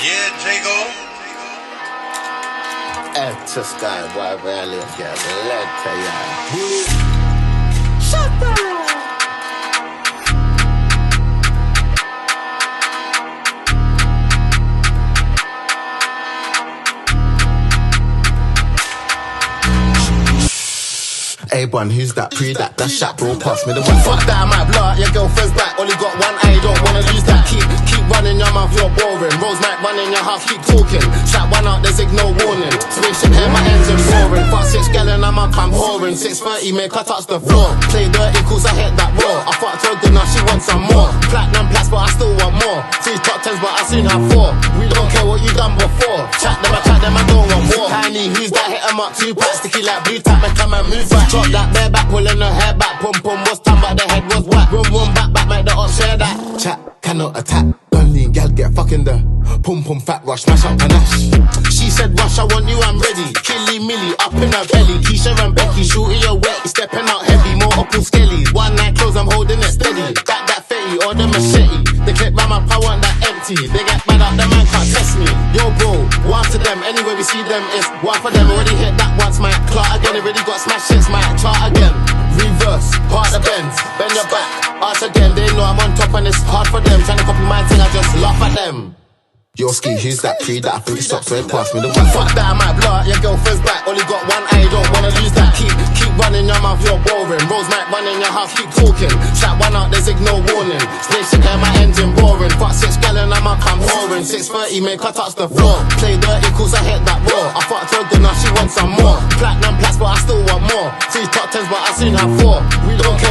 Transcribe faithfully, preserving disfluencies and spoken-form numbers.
Yeah, Jago. F to sky, why rarely get led to ya. Shut up! A-Bun, who's that? Pre that, that's Shaq, bro, pass me the one. Fuck that, I might blow out your girlfriend's back. Only got one eye, don't wanna lose that. Keep, keep running your mouth, you're boring. Rose might run in your house, keep talking. Shaq one out, there's no warning. Spaceship here, my engine roaring. Fuck six gallon, I'm up, I'm whoring. six thirty, make her touch the floor. Play dirty, cause I hit that raw. I fucked her good, now she wants some more. Platinum plus, but I still want more. Three top tens, but I seen her four. We don't care what you done before. Chat them, I chat them, I don't want more. Tiny, who's that? Hit em up, two packs, sticky like blue tap, and come and move back. Drop that bare back, pulling her hair back. Pum pum was time, but the head was whack. Room room back back, make the up share that. Chat cannot attack. Gun lean gal get fucking the pum pum fat rush, smash up panache. She said rush, I want you, I'm ready. Killy Millie up in her belly. Keisha and Becky shooting your wet, stepping out heavy. Multiple skellies, one night close, I'm holding it steady. Back that fetty or the machete. The clip by my power and that empty. They get mad up, the man can't test me. Yo bro, one to them. Anywhere we see them, it's one for them. Already hit that once, my clock again. Already got smash hits, my chart again. Reverse, part the bends, bend your back, arch again. They know I'm on top and it's hard for them. Trying to copy my thing, I just laugh at them. Yo ski, who's that pre that I think it stops right past me the one. Fuck that, I might blow out your girlfriend's back. Only got one eye, don't wanna lose that. Keep, keep running your mouth, you're boring. Rose might run in your house, keep talking. Shot one out, there's no warning. Spaceship here, my engine boring. Fuck six gallon, I'm up, I'm whoring. six thirty, make her touch the floor. Play dirty, cause I hit that raw. I fucked her good, now she wants some more. Platinum plus, but I still want more. Three top tens, but I seen her four. We don't care